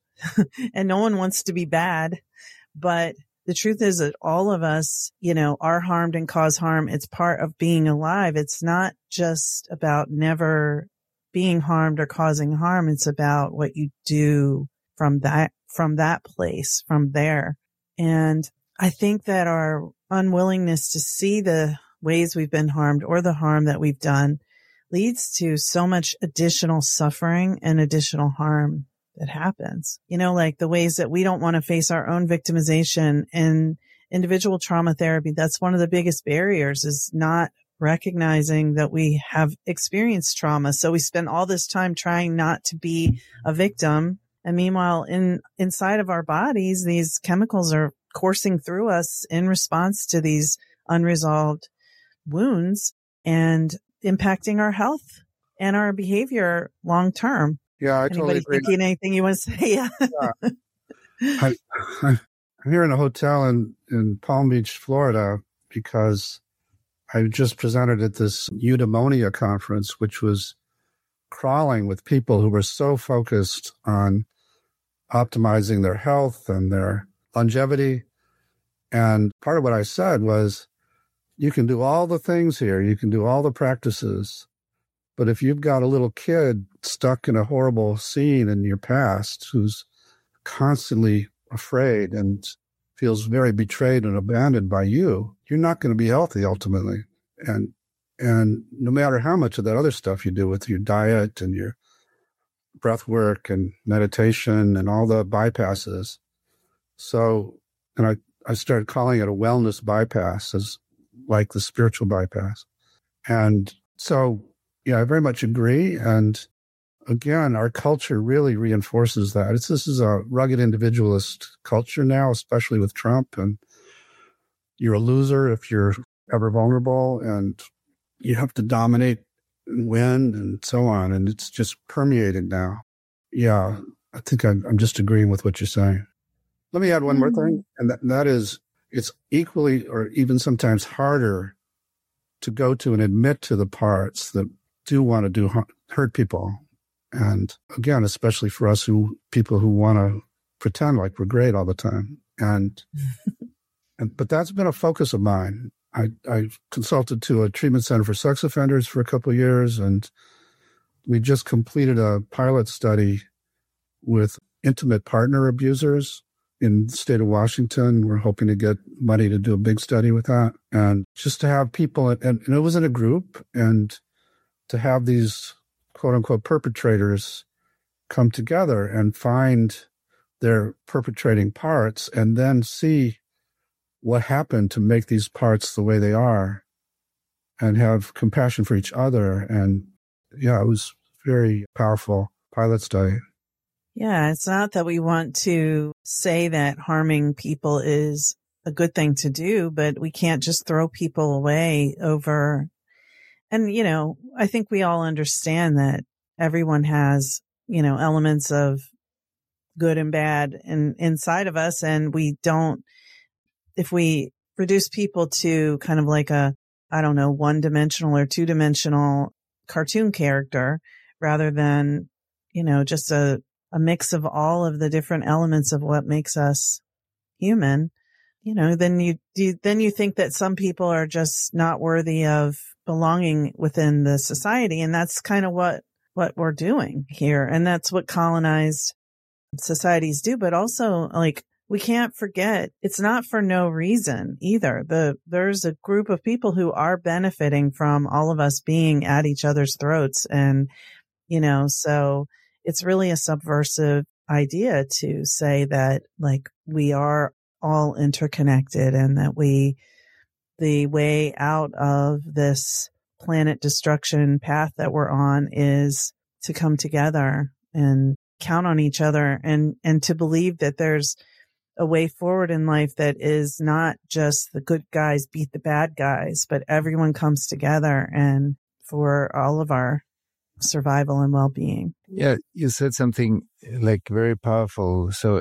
Speaker 1: and no one wants to be bad. But the truth is that all of us, you know, are harmed and cause harm. It's part of being alive. It's not just about never being harmed or causing harm. It's about what you do from that, from that place, from there. And I think that our unwillingness to see the ways we've been harmed or the harm that we've done leads to so much additional suffering and additional harm that happens. You know, like the ways that we don't want to face our own victimization and individual trauma therapy. That's one of the biggest barriers, is not recognizing that we have experienced trauma. So we spend all this time trying not to be a victim. And meanwhile, in inside of our bodies, these chemicals are coursing through us in response to these unresolved wounds and impacting our health and our behavior long term.
Speaker 3: Yeah, I
Speaker 1: Anybody
Speaker 3: totally agree.
Speaker 1: thinking anything you want to say? Yeah.
Speaker 3: yeah. I, I'm here in a hotel in, in Palm Beach, Florida, because I just presented at this eudaimonia conference, which was crawling with people who were so focused on optimizing their health and their longevity. And part of what I said was, you can do all the things here. You can do all the practices. But if you've got a little kid stuck in a horrible scene in your past who's constantly afraid and feels very betrayed and abandoned by you, you're not going to be healthy ultimately. And and no matter how much of that other stuff you do with your diet and your breath work and meditation and all the bypasses. So, and I, I started calling it a wellness bypass, as like the spiritual bypass. And so, yeah, I very much agree. And again, our culture really reinforces that. It's, this is a rugged individualist culture now, especially with Trump. And you're a loser if you're ever vulnerable, and you have to dominate and win and so on. And it's just permeated now. Yeah, I think I'm, I'm just agreeing with what you're saying. Let me add one more thing. And that, that is, it's equally or even sometimes harder to go to and admit to the parts that do want to do hurt people. And again, especially for us who people who want to pretend like we're great all the time. And, and but that's been a focus of mine. I, I consulted to a treatment center for sex offenders for a couple of years, and we just completed a pilot study with intimate partner abusers in the state of Washington. We're hoping to get money to do a big study with that. And just to have people, and, and it was in a group, and to have these quote unquote perpetrators come together and find their perpetrating parts and then see what happened to make these parts the way they are and have compassion for each other. And yeah, it was very powerful pilot study.
Speaker 1: Yeah, it's not that we want to say that harming people is a good thing to do, but we can't just throw people away over and, you know, I think we all understand that everyone has, you know, elements of good and bad in, inside of us. And we don't, if we reduce people to kind of like a, I don't know, one dimensional or two dimensional cartoon character rather than, you know, just a, a mix of all of the different elements of what makes us human, you know, then you, you then you think that some people are just not worthy of belonging within the society. And that's kind of what, what we're doing here. And that's what colonized societies do. But also, like, we can't forget, it's not for no reason either. The, there's a group of people who are benefiting from all of us being at each other's throats. And, you know, so it's really a subversive idea to say that, like, we are all interconnected and that we, the way out of this planet destruction path that we're on is to come together and count on each other and, and to believe that there's a way forward in life that is not just the good guys beat the bad guys, but everyone comes together and for all of our survival and well-being.
Speaker 4: Yeah, you said something like very powerful. So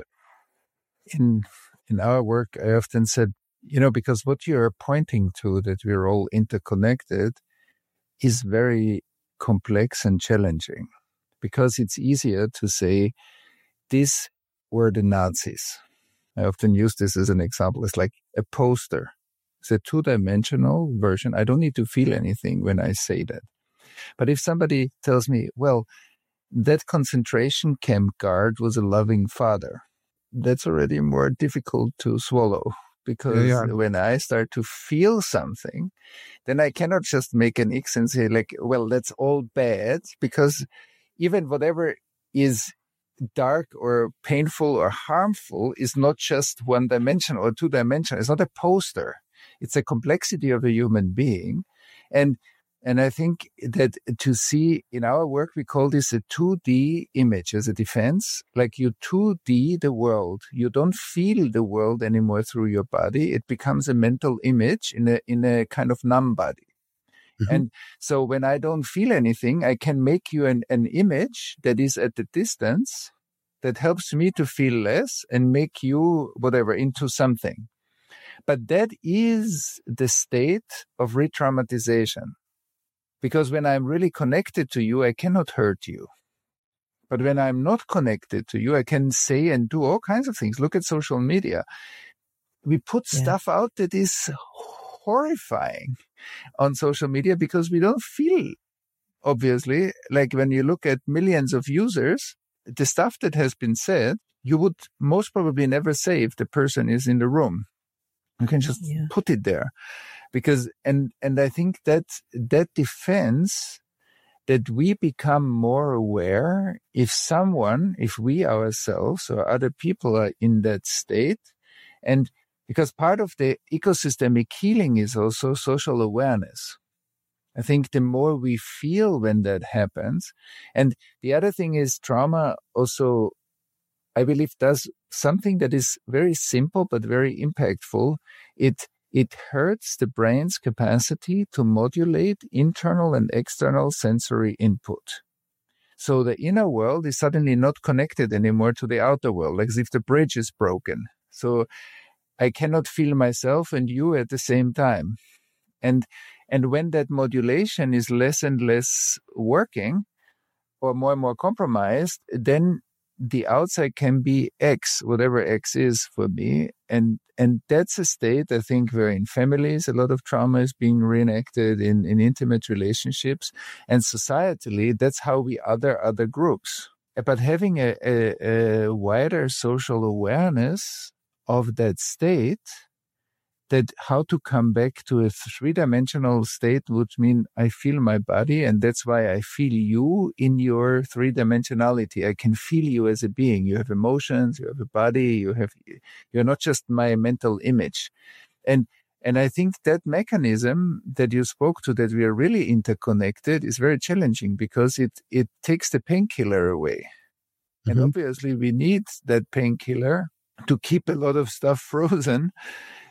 Speaker 4: in in our work, I often said, you know, because what you're pointing to, that we're all interconnected, is very complex and challenging, because it's easier to say, these were the Nazis. I often use this as an example. It's like a poster. It's a two-dimensional version. I don't need to feel anything when I say that. But if somebody tells me, well, that concentration camp guard was a loving father, that's already more difficult to swallow. Because yeah, yeah. when I start to feel something, then I cannot just make an X and say, like, well, that's all bad, because even whatever is dark or painful or harmful is not just one dimension or two dimension. It's not a poster. It's a complexity of a human being. And and I think that to see in our work, we call this a two D image as a defense. Like you two D the world. You don't feel the world anymore through your body. It becomes a mental image in a in a kind of numb body. Mm-hmm. And so when I don't feel anything, I can make you an, an image that is at the distance that helps me to feel less and make you whatever into something. But that is the state of re-traumatization. Because when I'm really connected to you, I cannot hurt you. But when I'm not connected to you, I can say and do all kinds of things. Look at social media. We put yeah. stuff out that is horrifying on social media because we don't feel, obviously, like when you look at millions of users, the stuff that has been said, you would most probably never say if the person is in the room. You can just yeah. put it there. Because, and, and I think that that defense, that we become more aware if someone, if we ourselves or other people are in that state. And because part of the ecosystemic healing is also social awareness. I think the more we feel when that happens. And the other thing is trauma also, I believe, does something that is very simple but very impactful. It It hurts the brain's capacity to modulate internal and external sensory input. So the inner world is suddenly not connected anymore to the outer world, like as if the bridge is broken. So I cannot feel myself and you at the same time. And and when that modulation is less and less working or more and more compromised, then the outside can be X, whatever X is for me. And and that's a state, I think, where in families, a lot of trauma is being reenacted in, in intimate relationships. And societally, that's how we other other groups. But having a, a, a wider social awareness of that state, that how to come back to a three-dimensional state would mean I feel my body, and that's why I feel you in your three-dimensionality. I can feel you as a being. You have emotions, you have a body, you have, you're not just my mental image. And and I think that mechanism that you spoke to, that we are really interconnected, is very challenging because it, it takes the painkiller away. Mm-hmm. And obviously we need that painkiller to keep a lot of stuff frozen,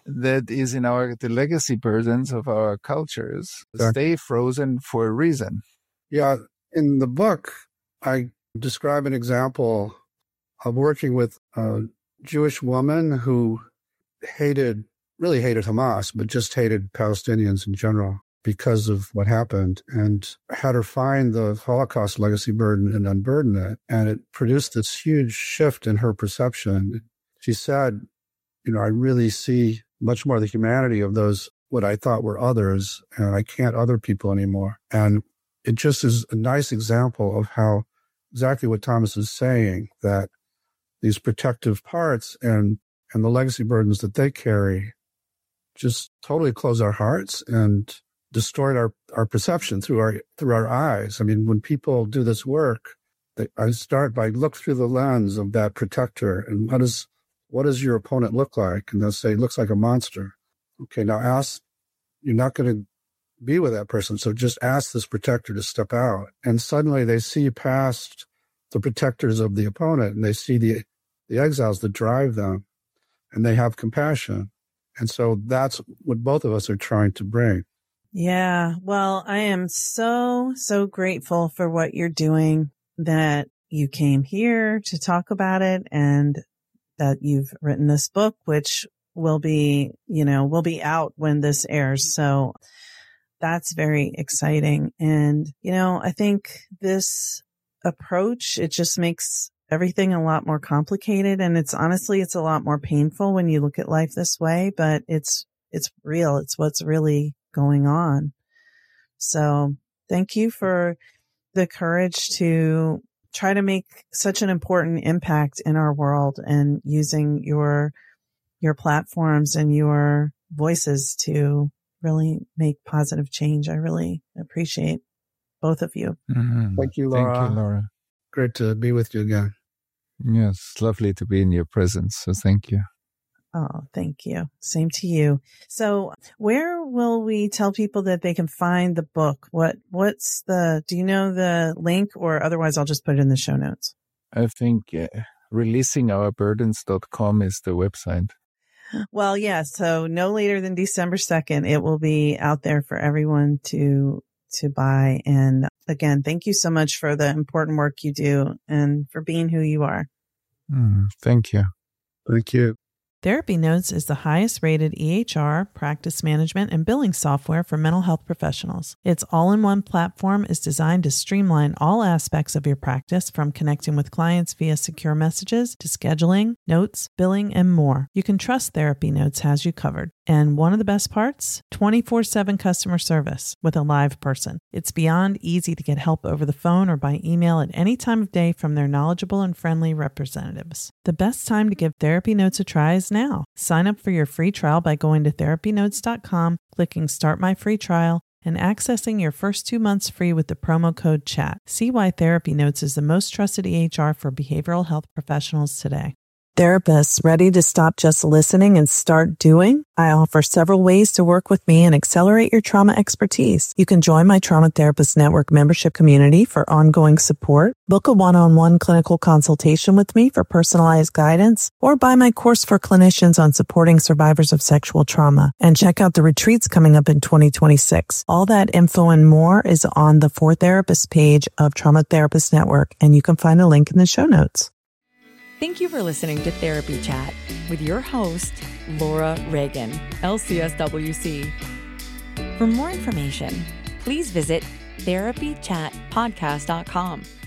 Speaker 4: that is in our, the legacy burdens of our cultures
Speaker 3: Exactly.
Speaker 4: stay frozen for a reason.
Speaker 3: Yeah. In the book, I describe an example of working with a Jewish woman who hated, really hated Hamas, but just hated Palestinians in general because of what happened, and had her find the Holocaust legacy burden and unburden it. And it produced this huge shift in her perception. She said, you know, I really see much more the humanity of those, what I thought were others, and I can't other people anymore. And it just is a nice example of how exactly what Thomas is saying, that these protective parts and, and the legacy burdens that they carry just totally close our hearts and distort our, our perception through our, through our eyes. I mean, when people do this work, they, I start by look through the lens of that protector, and what is, what does your opponent look like? And they'll say, looks like a monster. Okay, now ask, you're not going to be with that person, so just ask this protector to step out. And suddenly they see past the protectors of the opponent, and they see the, the exiles that drive them, and they have compassion. And so that's what both of us are trying to bring.
Speaker 1: Yeah. Well, I am so, so grateful for what you're doing, that you came here to talk about it, and that you've written this book, which will be, you know, will be out when this airs. So that's very exciting. And, you know, I think this approach, it just makes everything a lot more complicated. And it's honestly, it's a lot more painful when you look at life this way, but it's, it's real. It's what's really going on. So thank you for the courage to try to make such an important impact in our world, and using your, your platforms and your voices to really make positive change. I really appreciate both of you.
Speaker 4: Mm-hmm.
Speaker 3: Thank you, Laura.
Speaker 4: Thank you, Laura.
Speaker 3: Great to be with you again.
Speaker 4: Yes, lovely to be in your presence. So thank you.
Speaker 1: Oh, thank you. Same to you. So where will we tell people that they can find the book? What, what's the, do you know the link, or otherwise I'll just put it in the show notes?
Speaker 4: I think uh, releasing our burdens dot com is the website.
Speaker 1: Well, yeah. So no later than December second, it will be out there for everyone to, to buy. And again, thank you so much for the important work you do, and for being who you are.
Speaker 4: Mm, thank you.
Speaker 3: Thank you.
Speaker 1: Therapy Notes is the highest rated E H R, practice management, and billing software for mental health professionals. Its all-in-one platform is designed to streamline all aspects of your practice, from connecting with clients via secure messages to scheduling, notes, billing, and more. You can trust Therapy Notes has you covered. And one of the best parts? twenty-four seven customer service with a live person. It's beyond easy to get help over the phone or by email at any time of day from their knowledgeable and friendly representatives. The best time to give Therapy Notes a try is now. Sign up for your free trial by going to therapy notes dot com, clicking Start My Free Trial, and accessing your first two months free with the promo code CHAT. See why Therapy Notes is the most trusted E H R for behavioral health professionals today. Therapists ready to stop just listening and start doing? I offer several ways to work with me and accelerate your trauma expertise. You can join my Trauma Therapist Network membership community for ongoing support, book a one-on-one clinical consultation with me for personalized guidance, or buy my course for clinicians on supporting survivors of sexual trauma. And check out the retreats coming up in twenty twenty-six. All that info and more is on the For Therapists page of Trauma Therapist Network, and you can find a link in the show notes.
Speaker 2: Thank you for listening to Therapy Chat with your host, Laura Reagan, L C S W C. For more information, please visit therapy chat podcast dot com.